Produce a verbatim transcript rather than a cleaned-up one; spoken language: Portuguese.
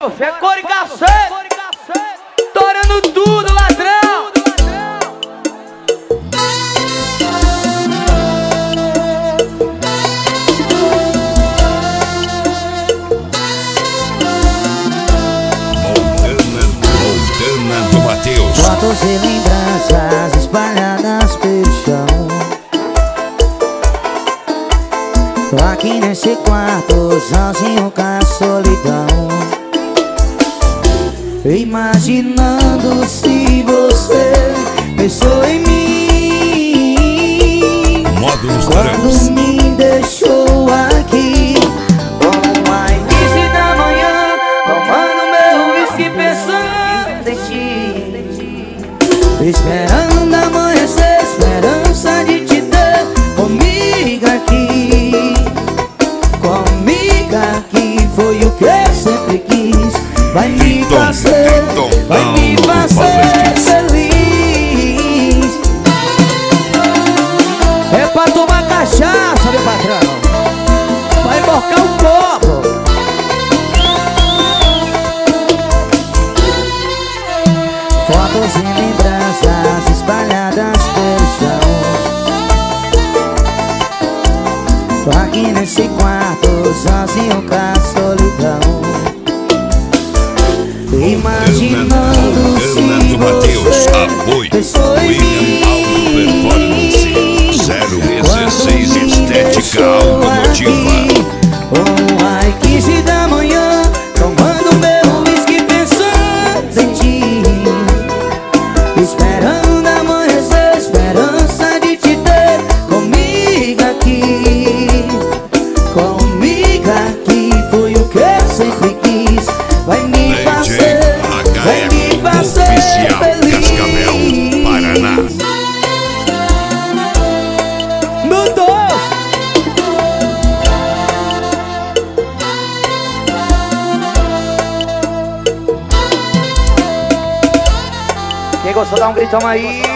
É cor e cacete, torando tudo, ladrão. Montana, Montana do Matheus. Fotos e lembranças espalhadas pelo chão. Tô aqui nesse quarto, sozinho com a solidão, imaginando se você pensou em mim Módulos quando me deixou aqui. Uma início da manhã, tomando meu whisky, pensando em ti, esperando amanhecer, esperança de te ter comigo aqui. Comigo aqui foi o que eu sempre quis. Vai me fazer, vai me fazer feliz. É pra tomar cachaça, meu patrão. Vai emborcar um copo. Fotos e lembranças espalhadas pelo chão. Tô aqui nesse quarto, sozinho com a solidão, imaginando se você pensou em mim zero dezesseis Estética Automotiva. Uma quinze da manhã, tomando meu whisky, pensando em ti, esperando amanhecer, esperança de te ter comigo aqui. Comigo aqui foi o que eu sempre quis. Vai me fazer, vai me fazer feliz. Cascavel, Paraná. Meu Deus! Quem gostou, dá um gritão aí.